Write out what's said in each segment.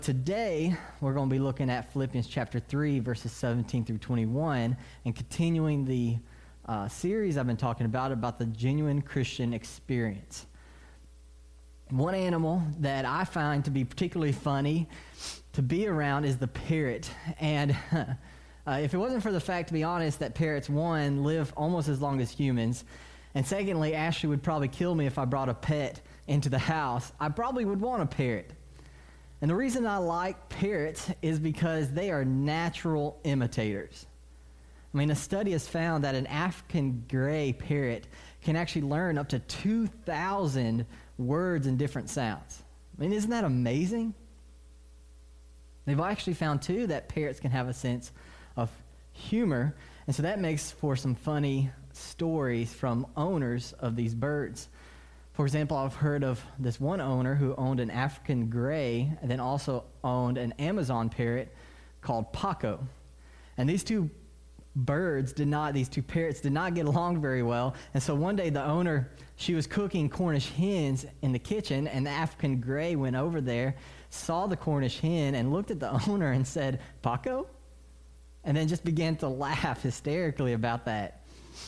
Today, we're going to be looking at Philippians chapter 3, verses 17 through 21, and continuing the series I've been talking about the genuine Christian experience. One animal that I find to be particularly funny to be around is the parrot. And if it wasn't for the fact, to be honest, that parrots, one, live almost as long as humans, and secondly, Ashley would probably kill me if I brought a pet into the house, I probably would want a parrot. And the reason I like parrots is because they are natural imitators. I mean, a study has found that an African gray parrot can actually learn up to 2,000 words and different sounds. I mean, isn't that amazing? They've actually found, too, that parrots can have a sense of humor, and so that makes for some funny stories from owners of these birds. For example, I've heard of this one owner who owned an African gray and then also owned an Amazon parrot called Paco. And these two parrots did not get along very well. And so one day the owner, she was cooking Cornish hens in the kitchen, and the African gray went over there, saw the Cornish hen, and looked at the owner and said, "Paco?" And then just began to laugh hysterically about that.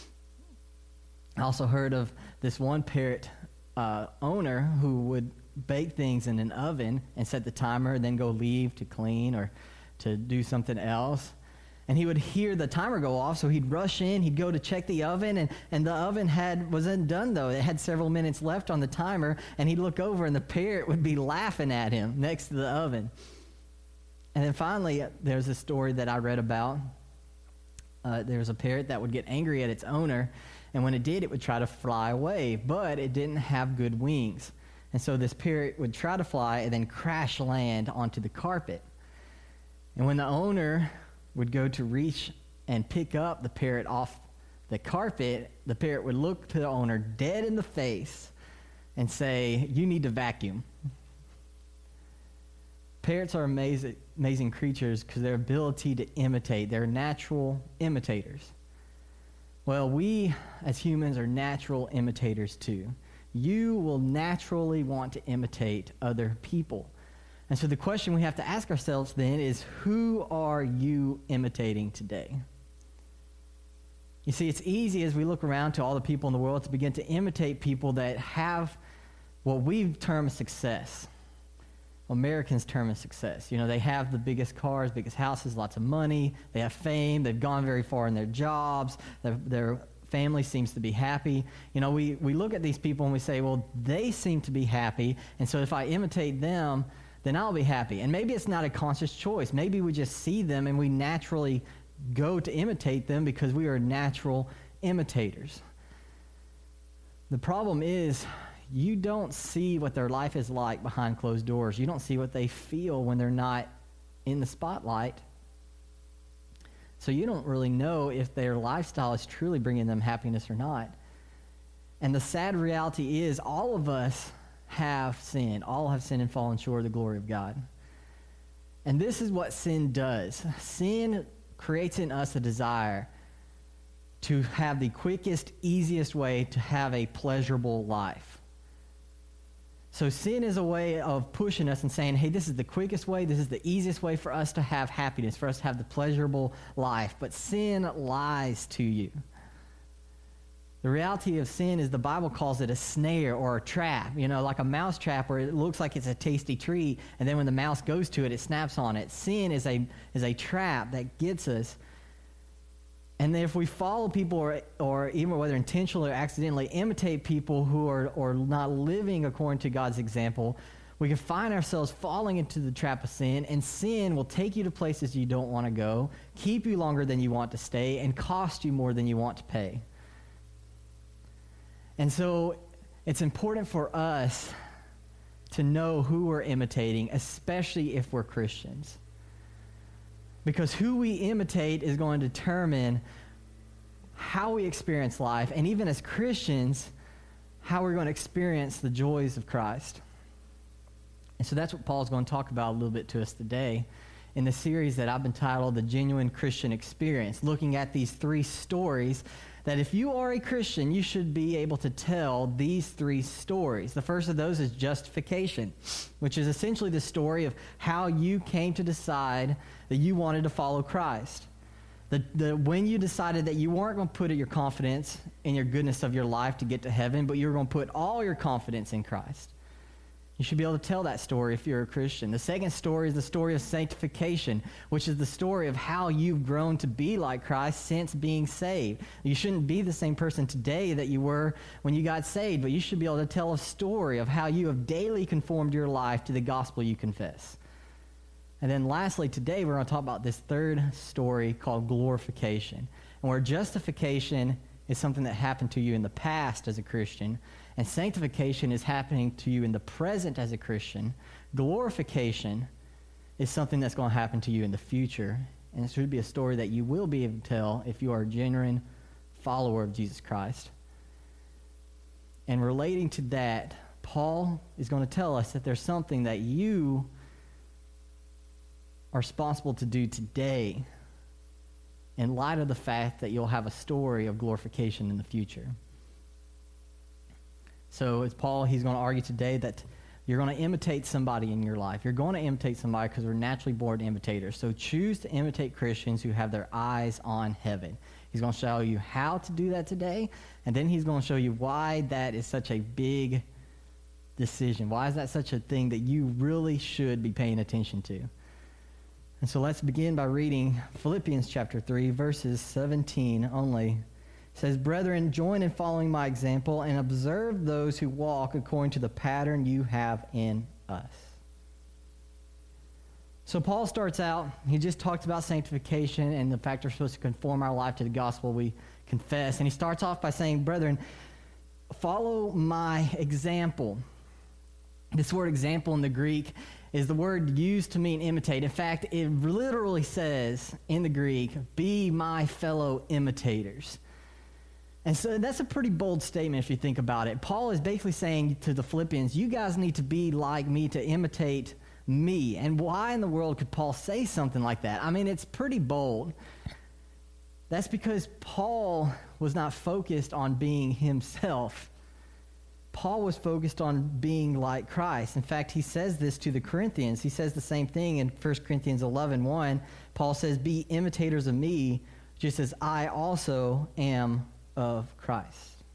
I also heard of this one parrot owner who would bake things in an oven and set the timer, then go leave to clean or to do something else. And he would hear the timer go off, so he'd rush in, he'd go to check the oven, and the oven wasn't done, though. It had several minutes left on the timer, and he'd look over, and the parrot would be laughing at him next to the oven. And then finally, there's a story that I read about. There's a parrot that would get angry at its owner, and when it did, it would try to fly away, but it didn't have good wings. And so this parrot would try to fly and then crash land onto the carpet. And when the owner would go to reach and pick up the parrot off the carpet, the parrot would look to the owner dead in the face and say, "You need to vacuum." Parrots are amazing creatures because their ability to imitate, they're natural imitators. Well, we as humans are natural imitators too. You will naturally want to imitate other people. And so the question we have to ask ourselves then is, who are you imitating today? You see, it's easy as we look around to all the people in the world to begin to imitate people that have what we term success. Americans term as success. You know, they have the biggest cars, biggest houses, lots of money, they have fame, they've gone very far in their jobs, their family seems to be happy. You know, we look at these people and we say, well, they seem to be happy, and so if I imitate them, then I'll be happy. And maybe it's not a conscious choice. Maybe we just see them and we naturally go to imitate them because we are natural imitators. The problem is, you don't see what their life is like behind closed doors. You don't see what they feel when they're not in the spotlight. So you don't really know if their lifestyle is truly bringing them happiness or not. And the sad reality is all of us have sinned. All have sinned and fallen short of the glory of God. And this is what sin does. Sin creates in us a desire to have the quickest, easiest way to have a pleasurable life. So sin is a way of pushing us and saying, hey, this is the quickest way, this is the easiest way for us to have happiness, for us to have the pleasurable life. But sin lies to you. The reality of sin is the Bible calls it a snare or a trap, you know, like a mouse trap where it looks like it's a tasty treat, and then when the mouse goes to it, it snaps on it. Sin is a trap that gets us. And then if we follow people or even whether intentionally or accidentally imitate people who are not living according to God's example, we can find ourselves falling into the trap of sin, and sin will take you to places you don't want to go, keep you longer than you want to stay, and cost you more than you want to pay. And so it's important for us to know who we're imitating, especially if we're Christians. Because who we imitate is going to determine how we experience life, and even as Christians, how we're going to experience the joys of Christ. And so that's what Paul's going to talk about a little bit to us today in the series that I've entitled The Genuine Christian Experience, looking at these three stories that if you are a Christian, you should be able to tell these three stories. The first of those is justification, which is essentially the story of how you came to decide that you wanted to follow Christ. When you decided that you weren't going to put your confidence in your goodness of your life to get to heaven, but you were going to put all your confidence in Christ. You should be able to tell that story if you're a Christian. The second story is the story of sanctification, which is the story of how you've grown to be like Christ since being saved. You shouldn't be the same person today that you were when you got saved, but you should be able to tell a story of how you have daily conformed your life to the gospel you confess. And then lastly, today we're going to talk about this third story called glorification, and where justification is something that happened to you in the past as a Christian, and sanctification is happening to you in the present as a Christian. Glorification is something that's going to happen to you in the future, and it should be a story that you will be able to tell if you are a genuine follower of Jesus Christ. And relating to that, Paul is going to tell us that there's something that you are responsible to do today in light of the fact that you'll have a story of glorification in the future. So as Paul, he's going to argue today that you're going to imitate somebody in your life. You're going to imitate somebody because we're naturally born imitators. So choose to imitate Christians who have their eyes on heaven. He's going to show you how to do that today, and then he's going to show you why that is such a big decision. Why is that such a thing that you really should be paying attention to? And so let's begin by reading Philippians chapter 3, verses 17 only. It says, "Brethren, join in following my example and observe those who walk according to the pattern you have in us." So Paul starts out, he just talked about sanctification and the fact we're supposed to conform our life to the gospel we confess. And he starts off by saying, "Brethren, follow my example." This word example in the Greek is the word used to mean imitate. In fact, it literally says in the Greek, "Be my fellow imitators." And so that's a pretty bold statement if you think about it. Paul is basically saying to the Philippians, you guys need to be like me, to imitate me. And why in the world could Paul say something like that? I mean, it's pretty bold. That's because Paul was not focused on being himself. Paul was focused on being like Christ. In fact, he says this to the Corinthians. He says the same thing in 1 Corinthians 11:1. Paul says, "Be imitators of me, just as I also am of Christ."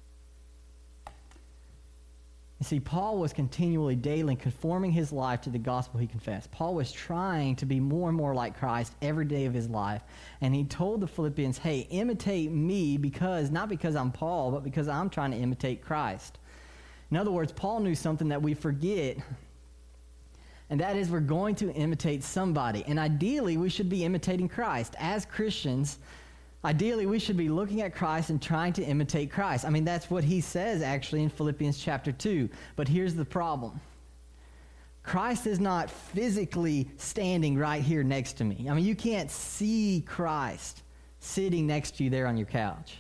You see, Paul was continually, daily conforming his life to the gospel he confessed. Paul was trying to be more and more like Christ every day of his life. And he told the Philippians, hey, imitate me not because I'm Paul, but because I'm trying to imitate Christ. In other words, Paul knew something that we forget, and that is we're going to imitate somebody. And ideally, we should be imitating Christ. As Christians, ideally, we should be looking at Christ and trying to imitate Christ. I mean, that's what he says actually in Philippians chapter 2. But here's the problem. Christ is not physically standing right here next to me. I mean, you can't see Christ sitting next to you there on your couch.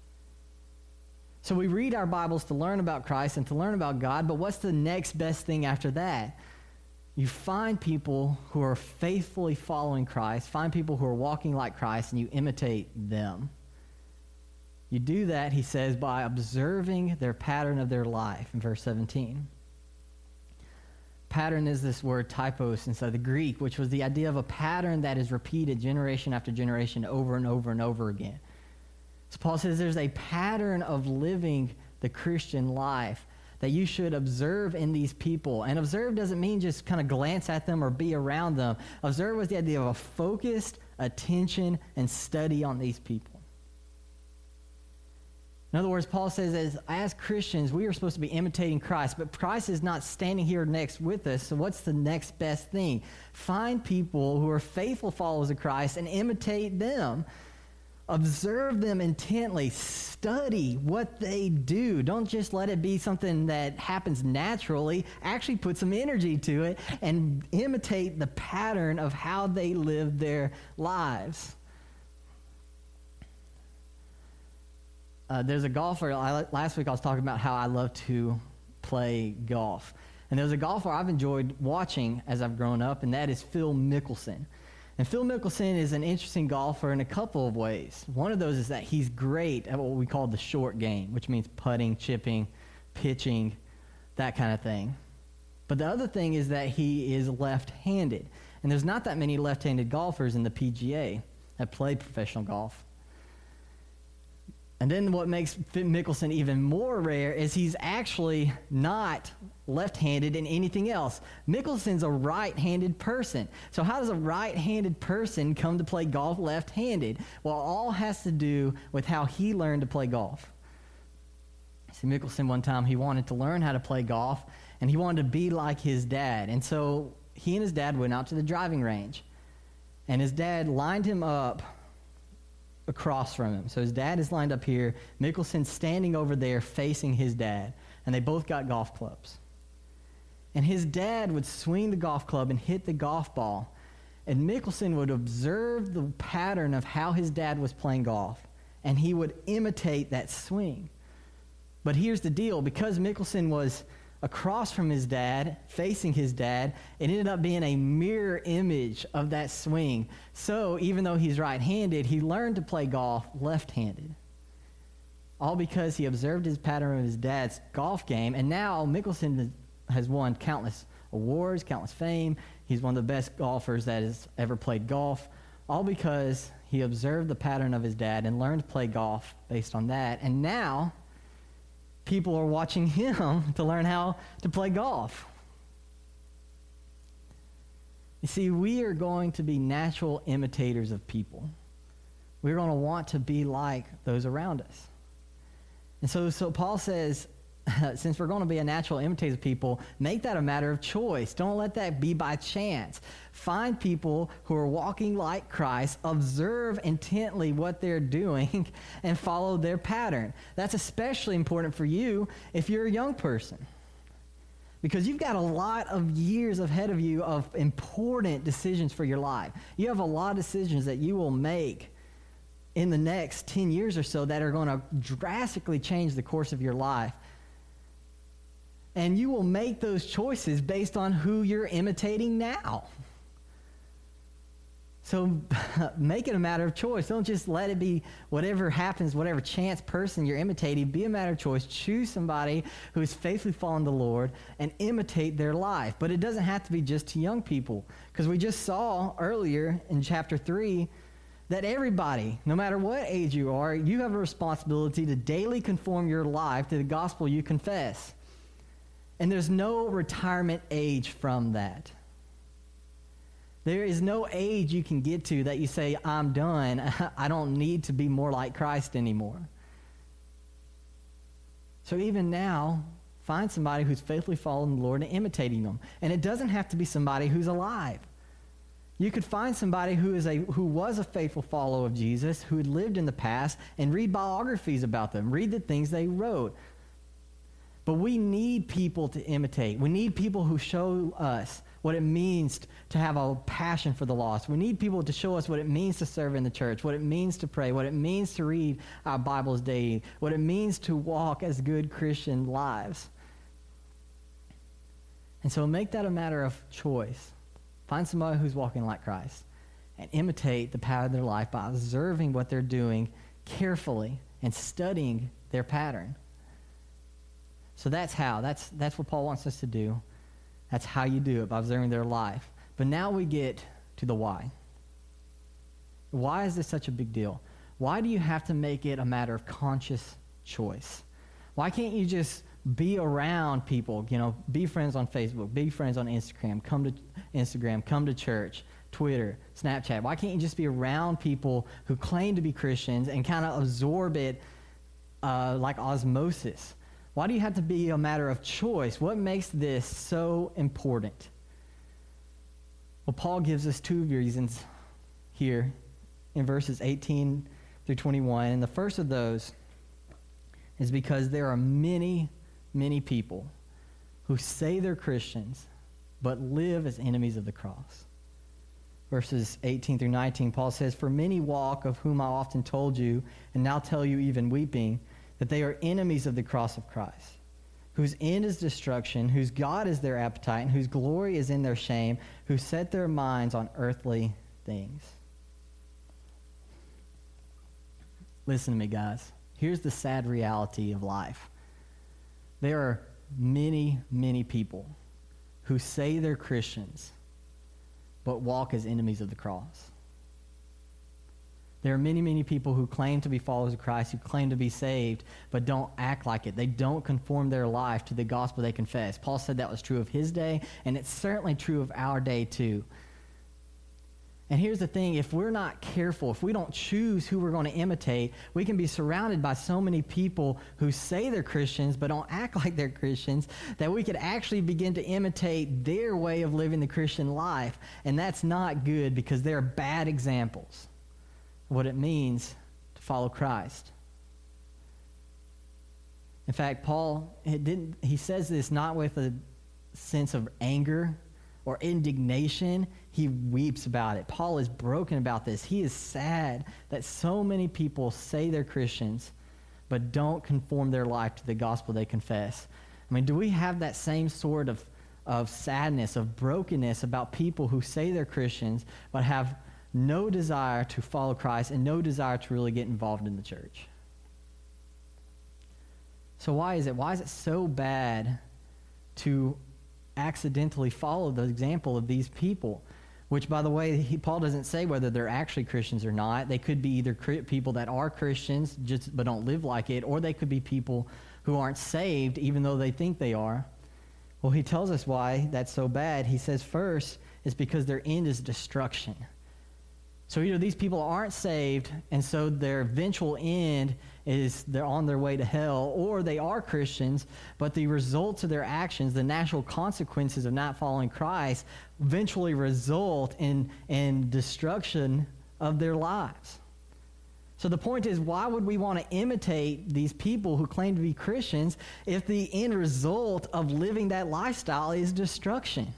So we read our Bibles to learn about Christ and to learn about God, but what's the next best thing after that? You find people who are faithfully following Christ, find people who are walking like Christ, and you imitate them. You do that, he says, by observing their pattern of their life in verse 17. Pattern is this word typos inside the Greek, which was the idea of a pattern that is repeated generation after generation over and over and over again. So Paul says there's a pattern of living the Christian life that you should observe in these people. And observe doesn't mean just kind of glance at them or be around them. Observe was the idea of a focused attention and study on these people. In other words, Paul says as Christians, we are supposed to be imitating Christ, but Christ is not standing here next with us, so what's the next best thing? Find people who are faithful followers of Christ and imitate them. Observe them intently. Study what they do. Don't just let it be something that happens naturally. Actually put some energy to it and imitate the pattern of how they live their lives. There's a golfer. Last week I was talking about how I love to play golf. And there's a golfer I've enjoyed watching as I've grown up, and that is Phil Mickelson. And Phil Mickelson is an interesting golfer in a couple of ways. One of those is that he's great at what we call the short game, which means putting, chipping, pitching, that kind of thing. But the other thing is that he is left-handed. And there's not that many left-handed golfers in the PGA that play professional golf. And then what makes Mickelson even more rare is he's actually not left-handed in anything else. Mickelson's a right-handed person. So how does a right-handed person come to play golf left-handed? Well, it all has to do with how he learned to play golf. See, Mickelson one time, he wanted to learn how to play golf, and he wanted to be like his dad. And so he and his dad went out to the driving range. And his dad lined him up across from him. So his dad is lined up here. Mickelson's standing over there facing his dad. And they both got golf clubs. And his dad would swing the golf club and hit the golf ball. And Mickelson would observe the pattern of how his dad was playing golf. And he would imitate that swing. But here's the deal. Because Mickelson was across from his dad, facing his dad, it ended up being a mirror image of that swing. So even though he's right-handed, he learned to play golf left-handed. All because he observed his pattern of his dad's golf game. And now Mickelson has won countless awards, countless fame. He's one of the best golfers that has ever played golf. All because he observed the pattern of his dad and learned to play golf based on that. And now people are watching him to learn how to play golf. You see, we are going to be natural imitators of people. We're going to want to be like those around us. And so Paul says, since we're going to be a natural imitator of people, make that a matter of choice. Don't let that be by chance. Find people who are walking like Christ, observe intently what they're doing, and follow their pattern. That's especially important for you if you're a young person, because you've got a lot of years ahead of you of important decisions for your life. You have a lot of decisions that you will make in the next 10 years or so that are going to drastically change the course of your life. And you will make those choices based on who you're imitating now. So make it a matter of choice. Don't just let it be whatever happens, whatever chance person you're imitating. Be a matter of choice. Choose somebody who is faithfully following the Lord and imitate their life. But it doesn't have to be just to young people, because we just saw earlier in chapter 3 that everybody, no matter what age you are, you have a responsibility to daily conform your life to the gospel you confess. And there's no retirement age from that. There is no age you can get to that you say, I'm done. I don't need to be more like Christ anymore. So even now, find somebody who's faithfully following the Lord and imitating them. And it doesn't have to be somebody who's alive. You could find somebody who was a faithful follower of Jesus, who had lived in the past, and read biographies about them. Read the things they wrote. But we need people to imitate. We need people who show us what it means to have a passion for the lost. We need people to show us what it means to serve in the church, what it means to pray, what it means to read our Bibles daily, what it means to walk as good Christian lives. And so make that a matter of choice. Find somebody who's walking like Christ and imitate the pattern of their life by observing what they're doing carefully and studying their pattern. So that's how. That's what Paul wants us to do. That's how you do it, by observing their life. But now we get to the why. Why is this such a big deal? Why do you have to make it a matter of conscious choice? Why can't you just be around people, be friends on Facebook, be friends on Instagram, come to church, Twitter, Snapchat? Why can't you just be around people who claim to be Christians and kind of absorb it like osmosis? Why do you have to be a matter of choice? What makes this so important? Well, Paul gives us two reasons here in verses 18 through 21. And the first of those is because there are many, many people who say they're Christians but live as enemies of the cross. Verses 18 through 19, Paul says, "For many walk, of whom I often told you, and now tell you even weeping, that they are enemies of the cross of Christ, whose end is destruction, whose God is their appetite, and whose glory is in their shame, who set their minds on earthly things. Listen to me, guys. Here's the sad reality of life. There are many, many people who say they're Christians but walk as enemies of the cross. There are many, many people who claim to be followers of Christ, who claim to be saved, but don't act like it. They don't conform their life to the gospel they confess. Paul said that was true of his day, and it's certainly true of our day too. And here's the thing, if we're not careful, if we don't choose who we're going to imitate, we can be surrounded by so many people who say they're Christians but don't act like they're Christians, that we could actually begin to imitate their way of living the Christian life. And that's not good, because they're bad examples of what it means to follow Christ. In fact, Paul, he says this not with a sense of anger or indignation. He weeps about it. Paul is broken about this. He is sad that so many people say they're Christians but don't conform their life to the gospel they confess. I mean, do we have that same sort of sadness, of brokenness about people who say they're Christians but have no desire to follow Christ and no desire to really get involved in the church? So why is it? Why is it so bad to accidentally follow the example of these people? Which, by the way, Paul doesn't say whether they're actually Christians or not. They could be either people that are Christians but don't live like it, or they could be people who aren't saved even though they think they are. Well, he tells us why that's so bad. He says first, it's because their end is destruction. So either these people aren't saved, and so their eventual end is they're on their way to hell, or they are Christians, but the results of their actions, the natural consequences of not following Christ, eventually result in destruction of their lives. So the point is, why would we want to imitate these people who claim to be Christians if the end result of living that lifestyle is destruction?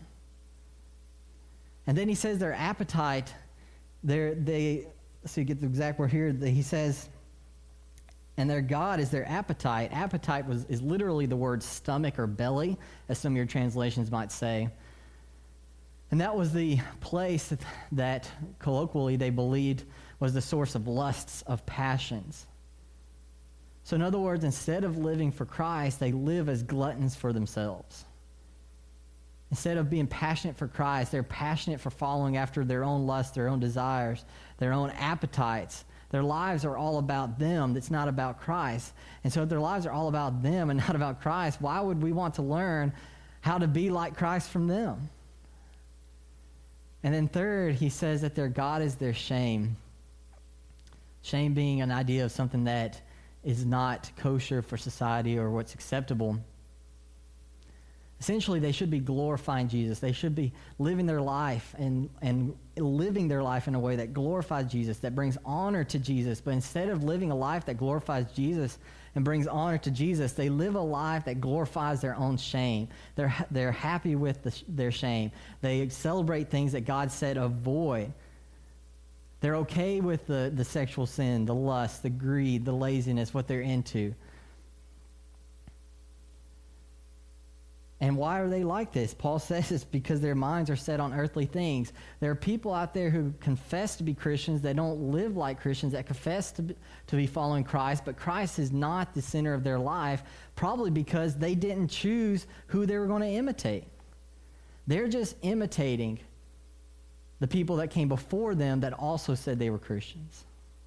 And then he says their appetite, so you get the exact word here, he says, and their God is their appetite. Appetite is literally the word stomach or belly, as some of your translations might say. And that was the place that colloquially they believed was the source of lusts, of passions. So in other words, instead of living for Christ, they live as gluttons for themselves. Instead of being passionate for Christ, they're passionate for following after their own lusts, their own desires, their own appetites. Their lives are all about them. It's not about Christ. And so if their lives are all about them and not about Christ, why would we want to learn how to be like Christ from them? And then third, he says that their God is their shame. Shame being an idea of something that is not kosher for society or what's acceptable. Essentially, they should be glorifying Jesus. They should be living their life and living their life in a way that glorifies Jesus, that brings honor to Jesus. But instead of living a life that glorifies Jesus and brings honor to Jesus, they live a life that glorifies their own shame. They're happy with their shame. They celebrate things that God said avoid. They're okay with the sexual sin, the lust, the greed, the laziness, what they're into. And why are they like this? Paul says it's because their minds are set on earthly things. There are people out there who confess to be Christians that don't live like Christians, that confess to be following Christ, but Christ is not the center of their life, probably because they didn't choose who they were going to imitate. They're just imitating the people that came before them that also said they were Christians.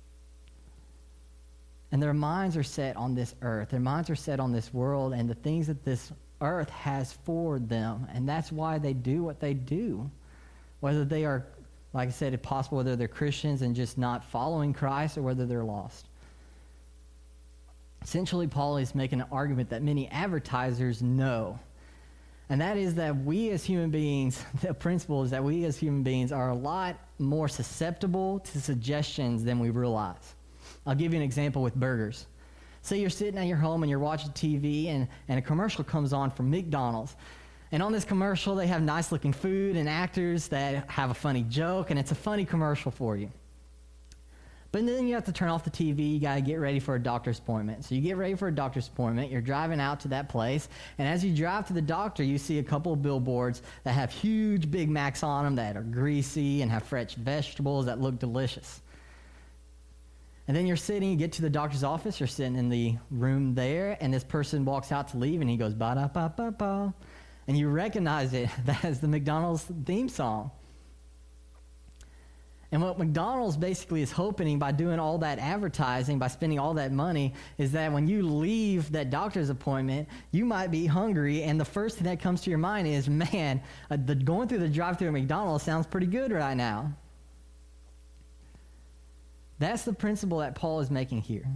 And their minds are set on this earth. Their minds are set on this world and the things that this earth has for them, and that's why they do what they do. Whether they are, like I said, if possible, whether they're Christians and just not following Christ, or whether they're lost. Essentially, Paul is making an argument that many advertisers know, and that is that we as human beings, the principle is that we as human beings are a lot more susceptible to suggestions than we realize. I'll give you an example with burgers. Say you're sitting at your home and you're watching TV and a commercial comes on from McDonald's. And on this commercial, they have nice-looking food and actors that have a funny joke, and it's a funny commercial for you. But then you have to turn off the TV. You got to get ready for a doctor's appointment. So you get ready for a doctor's appointment. You're driving out to that place. And as you drive to the doctor, you see a couple of billboards that have huge Big Macs on them that are greasy and have fresh vegetables that look delicious. And then you get to the doctor's office. You're sitting in the room there. And this person walks out to leave. And he goes, ba-da-ba-ba-ba. And you recognize it. That's the McDonald's theme song. And what McDonald's basically is hoping by doing all that advertising, by spending all that money, is that when you leave that doctor's appointment, you might be hungry, and the first thing that comes to your mind is, man, going through the drive-thru at McDonald's sounds pretty good right now. That's the principle that Paul is making here.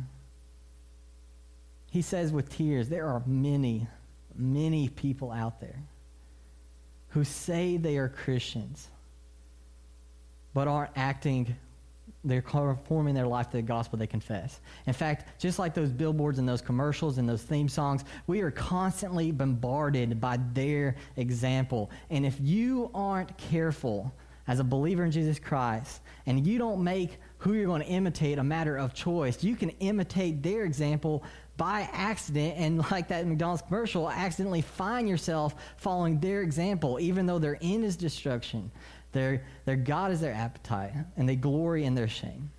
He says with tears, there are many, many people out there who say they are Christians, but aren't acting, they're conforming their life to the gospel they confess. In fact, just like those billboards and those commercials and those theme songs, we are constantly bombarded by their example. And if you aren't careful as a believer in Jesus Christ, and you don't make who you're going to imitate a matter of choice, you can imitate their example by accident, and like that McDonald's commercial, accidentally find yourself following their example, even though their end is destruction. Their God is their appetite, and they glory in their shame.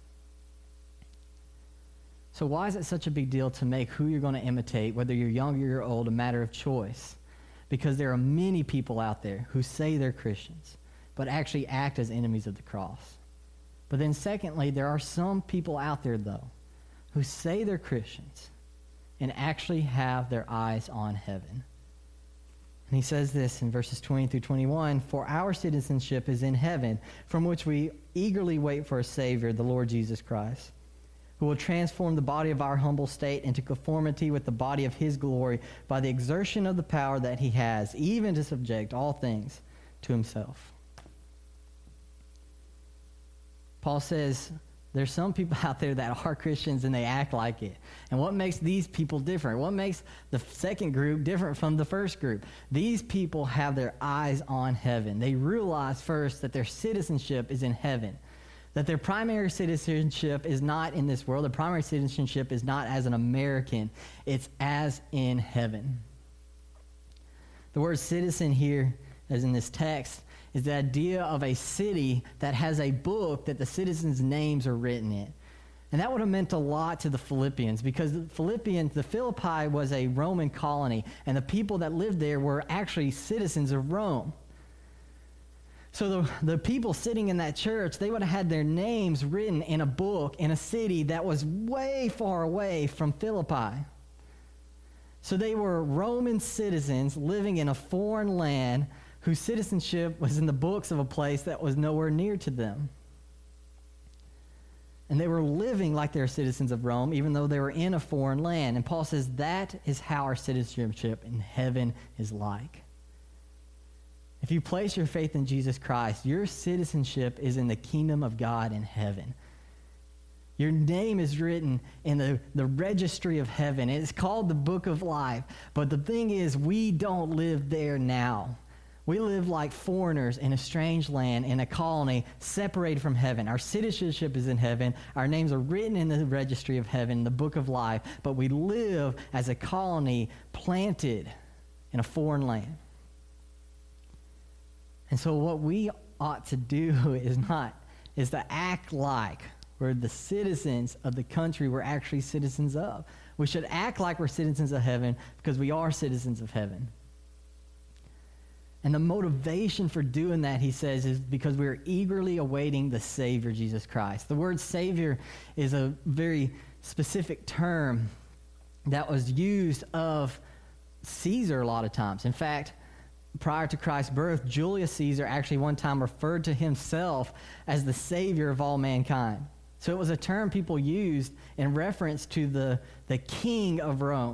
So why is it such a big deal to make who you're going to imitate, whether you're young or you're old, a matter of choice? Because there are many people out there who say they're Christians, but actually act as enemies of the cross. But then secondly, there are some people out there, though, who say they're Christians and actually have their eyes on heaven. And he says this in verses 20 through 21, "For our citizenship is in heaven, from which we eagerly wait for a Savior, the Lord Jesus Christ, who will transform the body of our humble state into conformity with the body of his glory by the exertion of the power that he has, even to subject all things to himself." Paul says, there's some people out there that are Christians and they act like it. And what makes these people different? What makes the second group different from the first group? These people have their eyes on heaven. They realize first that their citizenship is in heaven, that their primary citizenship is not in this world. Their primary citizenship is not as an American. It's as in heaven. The word citizen here, as in this text, is the idea of a city that has a book that the citizens' names are written in. And that would have meant a lot to the Philippians, because the Philippi was a Roman colony, and the people that lived there were actually citizens of Rome. So the people sitting in that church, they would have had their names written in a book in a city that was way far away from Philippi. So they were Roman citizens living in a foreign land whose citizenship was in the books of a place that was nowhere near to them. And they were living like they were citizens of Rome, even though they were in a foreign land. And Paul says that is how our citizenship in heaven is like. If you place your faith in Jesus Christ, your citizenship is in the kingdom of God in heaven. Your name is written in the registry of heaven. It's called the book of life. But the thing is, we don't live there now. We live like foreigners in a strange land, in a colony, separated from heaven. Our citizenship is in heaven. Our names are written in the registry of heaven, the book of life. But we live as a colony planted in a foreign land. And so what we ought to do is to act like we're the citizens of the country we're actually citizens of. We should act like we're citizens of heaven because we are citizens of heaven. And the motivation for doing that, he says, is because we're eagerly awaiting the Savior, Jesus Christ. The word Savior is a very specific term that was used of Caesar a lot of times. In fact, prior to Christ's birth, Julius Caesar actually one time referred to himself as the Savior of all mankind. So it was a term people used in reference to the king of Rome.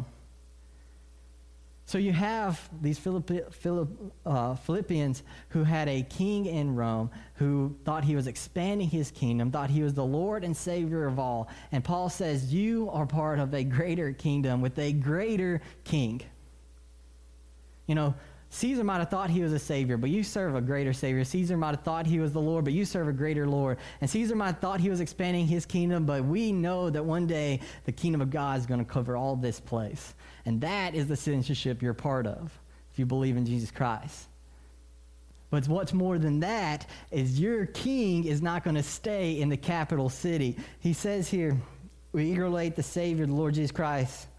So you have these Philippians who had a king in Rome who thought he was expanding his kingdom, thought he was the Lord and Savior of all. And Paul says, you are part of a greater kingdom with a greater king. You know, Caesar might have thought he was a savior, but you serve a greater savior. Caesar might have thought he was the Lord, but you serve a greater Lord. And Caesar might have thought he was expanding his kingdom, but we know that one day the kingdom of God is going to cover all this place. And that is the citizenship you're part of if you believe in Jesus Christ. But what's more than that is your king is not going to stay in the capital city. He says here, we eagerly await the Savior, the Lord Jesus Christ,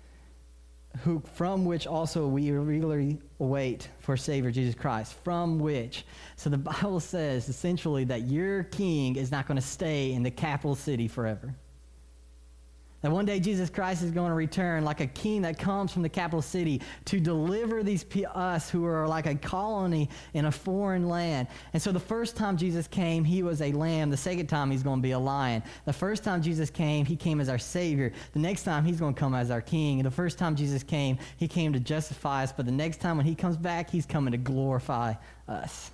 from which also we eagerly await for Savior Jesus Christ. From which. So the Bible says essentially that your king is not going to stay in the capital city forever. That one day Jesus Christ is going to return like a king that comes from the capital city to deliver us who are like a colony in a foreign land. And so the first time Jesus came, he was a lamb. The second time, he's going to be a lion. The first time Jesus came, he came as our Savior. The next time, he's going to come as our King. And the first time Jesus came, he came to justify us. But the next time when he comes back, he's coming to glorify us.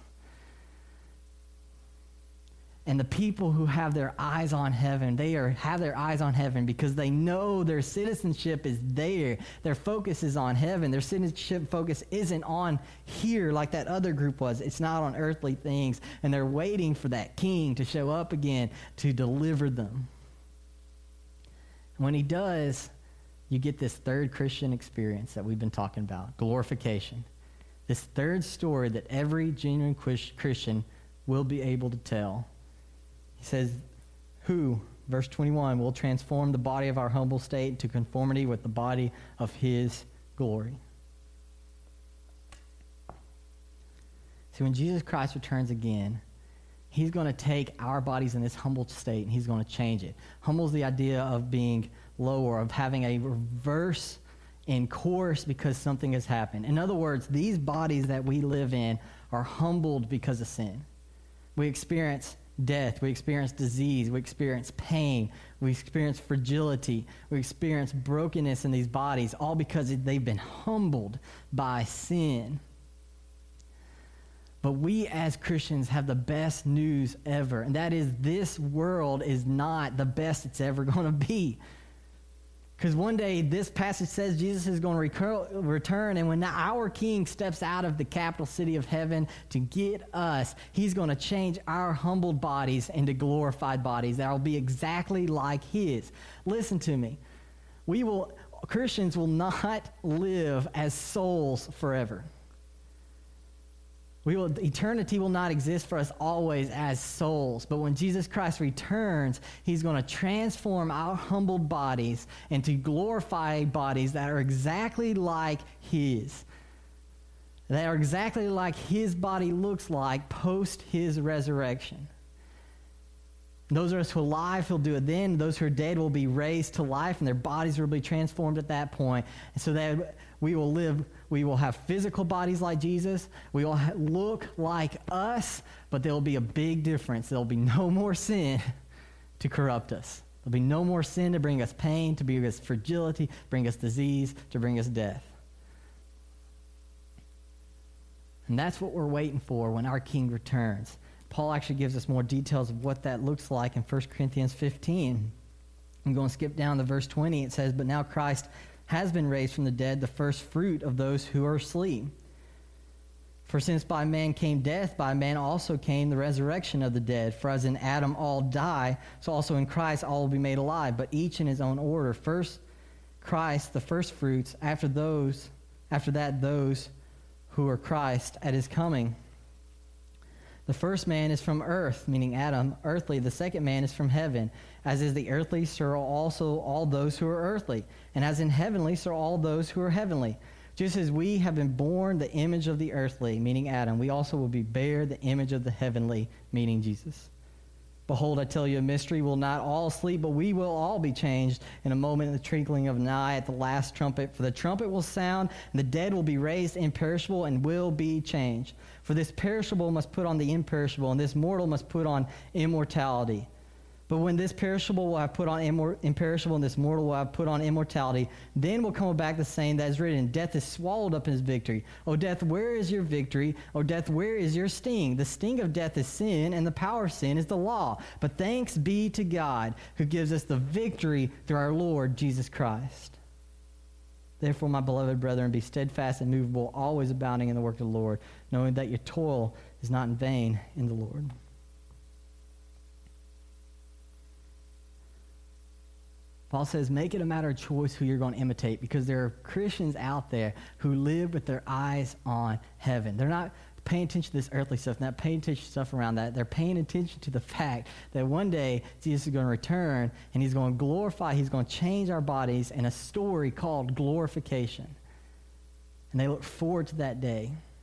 And the people who have their eyes on heaven, have their eyes on heaven because they know their citizenship is there. Their focus is on heaven. Their citizenship focus isn't on here like that other group was. It's not on earthly things. And they're waiting for that king to show up again to deliver them. And when he does, you get this third Christian experience that we've been talking about, glorification. This third story that every genuine Christian will be able to tell. He says, who, verse 21, will transform the body of our humble state to conformity with the body of his glory. See, when Jesus Christ returns again, he's going to take our bodies in this humble state and he's going to change it. Humble is the idea of being lower, of having a reverse in course because something has happened. In other words, these bodies that we live in are humbled because of sin. We experience death, we experience disease, we experience pain, we experience fragility, we experience brokenness in these bodies, all because they've been humbled by sin. But we as Christians have the best news ever, and that is this world is not the best it's ever going to be. Because one day, this passage says Jesus is going to return, and when our King steps out of the capital city of heaven to get us, he's going to change our humbled bodies into glorified bodies that will be exactly like his. Listen to me. Christians will not live as souls forever. Eternity will not exist for us always as souls. But when Jesus Christ returns, he's going to transform our humbled bodies into glorified bodies that are exactly like his. That are exactly like his body looks like post his resurrection. Those of us who are alive will do it then. Those who are dead will be raised to life, and their bodies will be transformed at that point. And so that we will have physical bodies like Jesus. We will look like us, but there will be a big difference. There will be no more sin to corrupt us. There will be no more sin to bring us pain, to bring us fragility, bring us disease, to bring us death. And that's what we're waiting for when our King returns. Paul actually gives us more details of what that looks like in 1 Corinthians 15. I'm going to skip down to verse 20. It says, "But now Christ has been raised from the dead, the first fruit of those who are asleep. For since by man came death, by man also came the resurrection of the dead. For as in Adam all die, so also in Christ all will be made alive, but each in his own order. First Christ, the first fruits, after that those who are Christ at his coming. The first man is from earth," meaning Adam, "earthly. The second man is from heaven. As is the earthly, so are also all those who are earthly. And as in heavenly, so are all those who are heavenly. Just as we have been born the image of the earthly," meaning Adam, "we also will be bear the image of the heavenly," meaning Jesus. "Behold, I tell you a mystery. We'll not all sleep, but we will all be changed in a moment, in the twinkling of an eye, at the last trumpet. For the trumpet will sound, and the dead will be raised imperishable and will be changed. For this perishable must put on the imperishable, and this mortal must put on immortality. But when this perishable will have put on imperishable, and this mortal will have put on immortality, then will come back the saying that is written, Death is swallowed up in his victory. O death, where is your victory? O death, where is your sting? The sting of death is sin, and the power of sin is the law. But thanks be to God, who gives us the victory through our Lord Jesus Christ." Therefore, my beloved brethren, be steadfast and immovable, always abounding in the work of the Lord, knowing that your toil is not in vain in the Lord. Paul says, make it a matter of choice who you're going to imitate, because there are Christians out there who live with their eyes on heaven. They're not paying attention to this earthly stuff, not paying attention to stuff around that. They're paying attention to the fact that one day Jesus is going to return, and he's going to glorify, he's going to change our bodies in a story called glorification. And they look forward to that day.